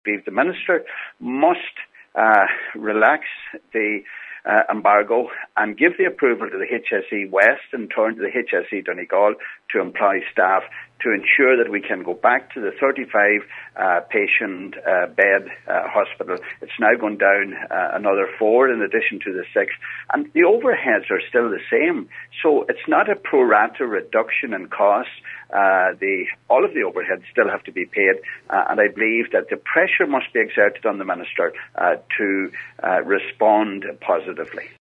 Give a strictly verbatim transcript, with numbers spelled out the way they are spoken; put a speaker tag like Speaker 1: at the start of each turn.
Speaker 1: believe the Minister must uh, relax the uh, embargo and give the approval to the H S E West and turn to the H S E Donegal to employ staff to ensure that we can go back to the thirty-five uh, patient uh, bed uh, hospital. It's now gone down uh, another four in addition to the six, and the overheads are still the same. So it's not a pro rata reduction in costs. Uh, the all of the overheads still have to be paid, uh, and I believe that the pressure must be exerted on the Minister uh, to uh, respond positively.